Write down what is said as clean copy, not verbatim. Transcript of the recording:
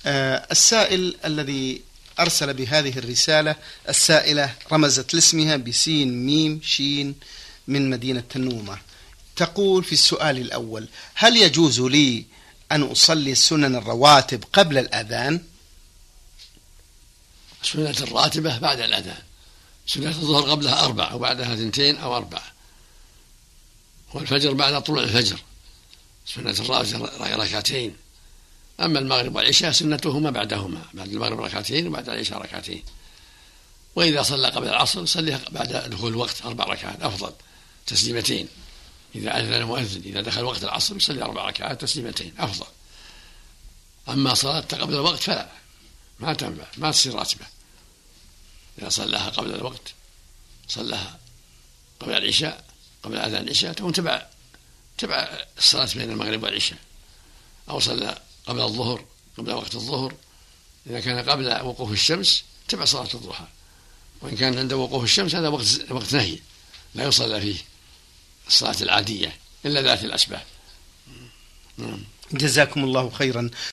السائل الذي أرسل بهذه الرسالة، السائلة رمزت لاسمها بسين ميم شين من مدينة تنومة، تقول في السؤال الأول: هل يجوز لي أن أصلي السنن الرواتب قبل الأذان؟ السنة الراتبة بعد الأذان، سنة الظهر قبلها 4 وبعدها 2 أو 4، والفجر بعد طلوع الفجر سنة الراتبة 2. أما المغرب والعشاء سنتهما بعدهما، بعد المغرب 2 وبعد العشاء 2. وإذا صلى قبل العصر صليها بعد دخول الوقت 4 ركعات أفضل، تسليمتين. إذا أذن المؤذن إذا دخل وقت العصر يصلي 4 ركعات تسليمتين أفضل. أما صلاة قبل الوقت فلا، ما تنفع، ما تصير راتبة. إذا صلىها قبل الوقت صلىها قبل العشاء، قبل أذان العشاء، تكون تبع الصلاة بين المغرب والعشاء. أو صلى قبل الظهر قبل وقت الظهر، إذا كان قبل وقوف الشمس تبع صلاة الضحى. وإن كان عند وقوف الشمس هذا وقت نهي لا يصلى فيه الصلاة العادية إلا ذات الأسباب. جزاكم الله خيرا.